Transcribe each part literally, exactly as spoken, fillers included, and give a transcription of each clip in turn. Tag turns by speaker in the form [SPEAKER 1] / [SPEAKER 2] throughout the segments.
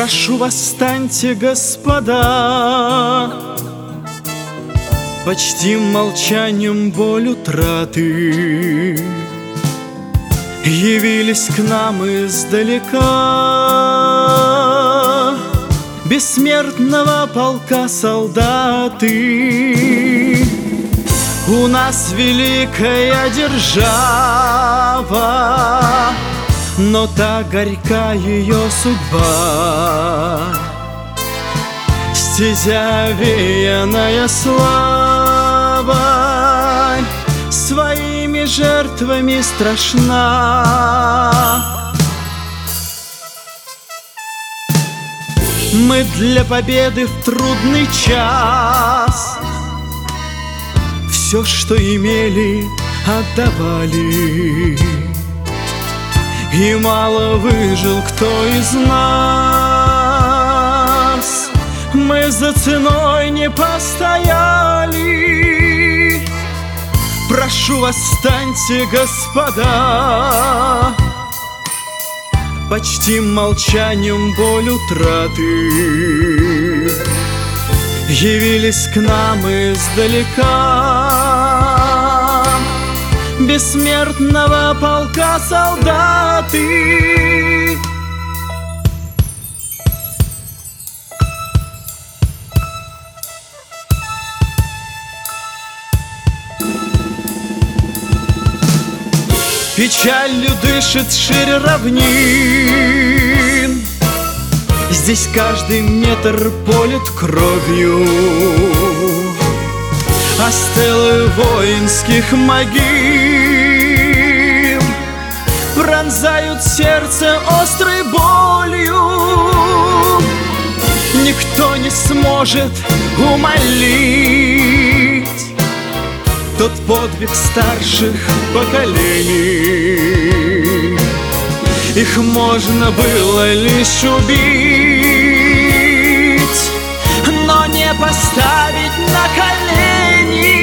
[SPEAKER 1] Прошу, восстаньте, господа, почтим молчанием боль утраты. Явились к нам издалека бессмертного полка солдаты. У нас великая держава, но так горька ее судьба. Стезя веяная слава своими жертвами страшна. Мы для победы в трудный час все, что имели, отдавали. И мало выжил кто из нас, мы за ценой не постояли. Прошу, восстаньте, господа, почтим молчанием боль утраты. Явились к нам издалека бессмертного полка солдаты. Печалью дышит шире равнин, здесь каждый метр полет кровью, а стелы воинских могил пронзают сердце острой болью. Никто не сможет умолить тот подвиг старших поколений. Их можно было лишь убить, но не поставить на колени.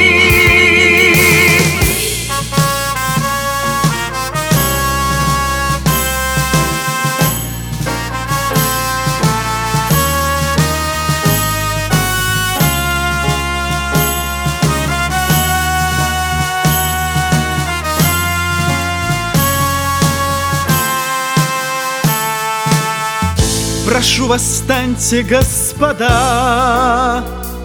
[SPEAKER 1] Прошу, восстаньте, господа,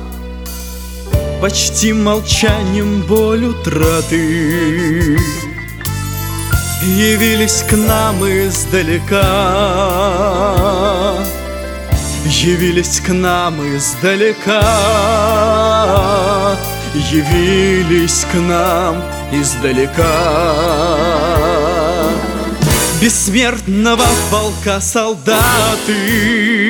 [SPEAKER 1] почтим молчанием боль утраты. Явились к нам издалека, явились к нам издалека, явились к нам издалека бессмертного полка солдаты.